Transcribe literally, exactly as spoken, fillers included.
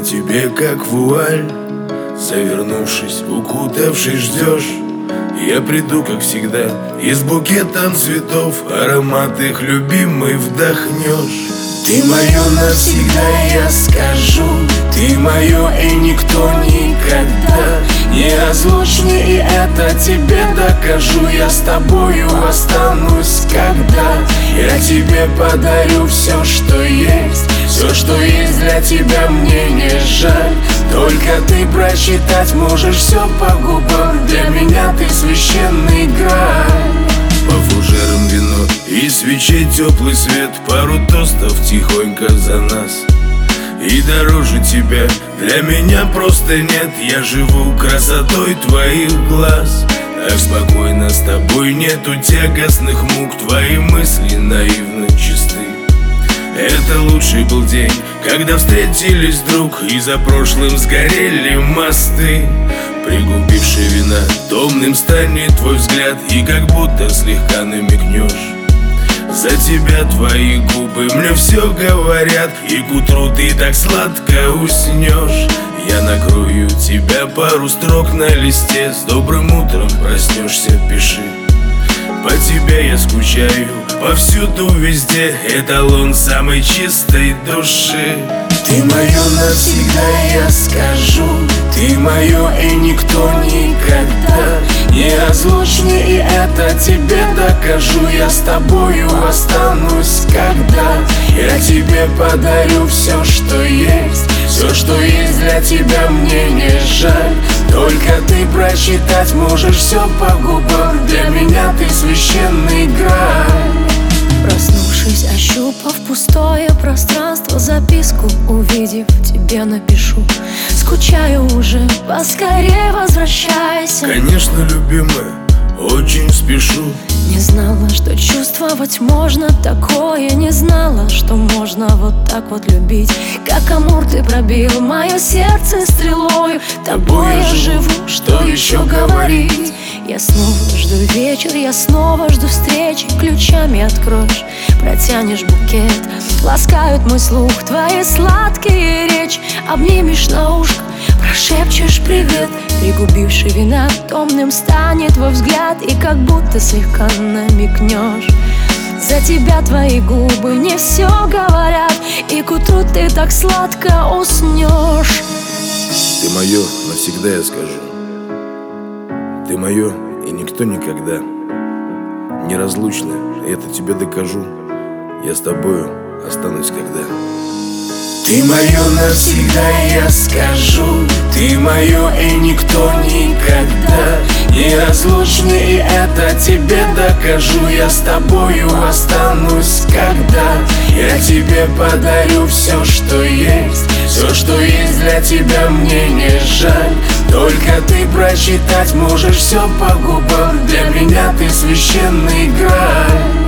тебе как вуаль, завернувшись, укутавшись, ждешь. Я приду, как всегда, и с букетом цветов аромат их любимый вдохнешь. Ты мое навсегда, я скажу, ты мое и никто никогда. Неразлучный, и это тебе докажу. Я с тобою останусь, когда я тебе подарю все, что есть. Все, что есть для тебя, мне не жаль. Только ты прочитать можешь все по губам. Для меня ты священный граль. По фужерам вино и свечей теплый свет, пару тостов тихонько за нас. И дороже тебя для меня просто нет. Я живу красотой твоих глаз. Так спокойно с тобой, нету тягостных мук. Твои мысли наивно чисты. Это лучший был день, когда встретились вдруг, и за прошлым сгорели мосты. Пригубивший вина, томным станет твой взгляд, и как будто слегка намекнешь. За тебя твои губы мне все говорят, и к утру ты так сладко уснешь. Я накрою тебя пару строк на листе, с добрым утром проснешься, пиши. По тебе я скучаю, повсюду, везде, эталон самой чистой души. Ты мое навсегда, я скажу, ты мое и никто никогда. Неразлучный, и это тебе докажу. Я с тобою останусь, когда я тебе подарю все, что есть. Все, что есть для тебя, мне не жаль. Только ты прочитать можешь все по губам. Для меня ты священный граль. Проснувшись, ощупав пустое пространство, записку увидев, тебе напишу. Скучаю уже, поскорее возвращайся. Конечно, любимая, очень спешу. Не знала, что чувствовать можно такое. Не знала, что можно вот так вот любить. Как Амур ты пробил мое сердце стрелою. Тобой я живу, что еще говорить? Я снова жду вечер, я снова жду встречи. Ключами откроешь, протянешь букет. Ласкают мой слух твои сладкие речи. Обнимешь на ушко, прошепчешь привет. Пригубивший вина, томным станет твой взгляд, и как будто слегка намекнешь. За тебя твои губы мне все говорят, и к утру ты так сладко уснешь. Ты мое навсегда, я скажу. Ты мое и никто никогда. Неразлучно, это тебе докажу. Я с тобою останусь, когда. Ты мое навсегда, я скажу, ты мое и никто никогда. Неразлучный, и это тебе докажу. Я с тобою останусь, когда я тебе подарю все, что есть. Все, что есть для тебя, мне не жаль. Только ты прочитать можешь все по губам. Для меня ты священный граль.